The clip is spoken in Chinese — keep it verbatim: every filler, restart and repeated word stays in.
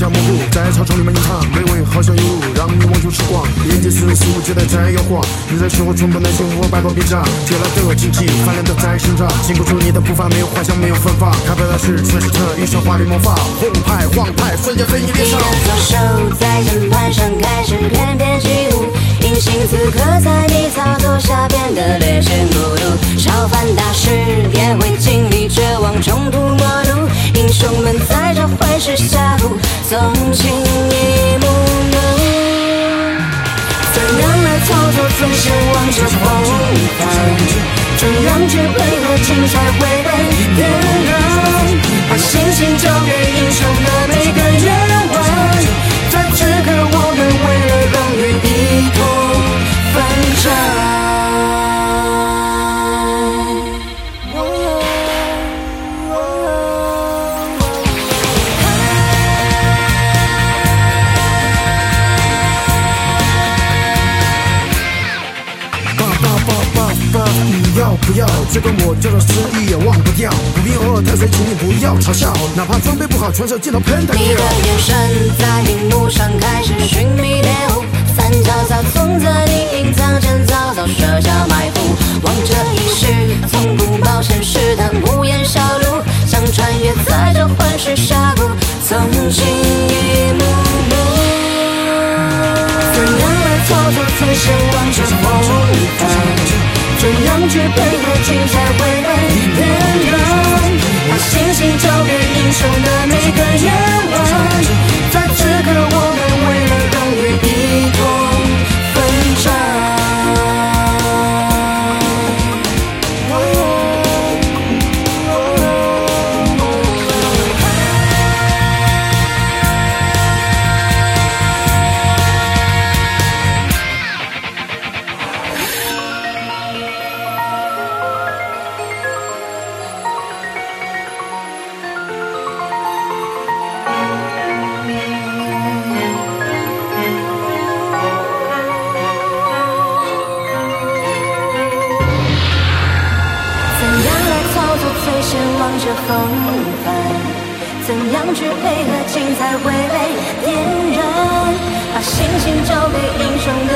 下蘑菇，在操场里面吟唱，美味好像有路，让你忘却时光。眼睛是肆无忌惮在摇晃，你在时候寸步难行，我百口别讲。借来的荆棘，泛滥的在生长，禁不住你的步伐，没有幻想，没有芬芳。开拍的是全是特一身华丽模仿，红派黄派瞬间飞你脸上。 左手在键盘上开始翩翩起舞，隐形此刻在你操作下变得略显孤独。超凡大师也会经历绝望，中途末路，英雄们在这坏事下路，纵情一幕幕。怎样来操作最先望着风帆？怎样去配合精彩回味点燃？把星星交给英雄的每个夜晚，在此刻我们为了荣誉一同奋战。 你要不要这个我叫做失忆也忘不掉，不必偶尔太岁，请你不要嘲笑，哪怕装备不好，全手见到喷他。 你的眼神在荧幕上开始寻觅猎物，三角草从这里隐藏前早早设下埋伏，王者意识从不冒险试探，无言小路，想穿越在这幻世峡谷，纵情一幕幕。怎样来操作最先望着风帆？怎样去配合精彩回味点燃？把星星交给英雄的每个夜晚，在此刻我们为了荣誉一同奋战。望着风帆，怎样去配合精彩回味点燃？把星星交给英雄的